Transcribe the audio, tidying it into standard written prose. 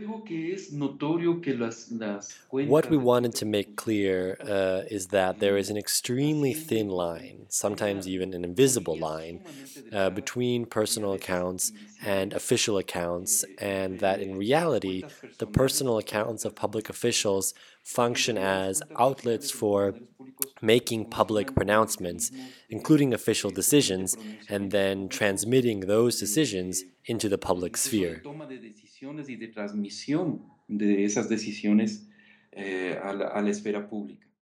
What we wanted to make clear is that there is an extremely thin line, sometimes even an invisible line, between personal accounts and official accounts, and that in reality, the personal accounts of public officials function as outlets for making public pronouncements, including official decisions, and then transmitting those decisions into the public sphere. De esas decisiones a la esfera pública.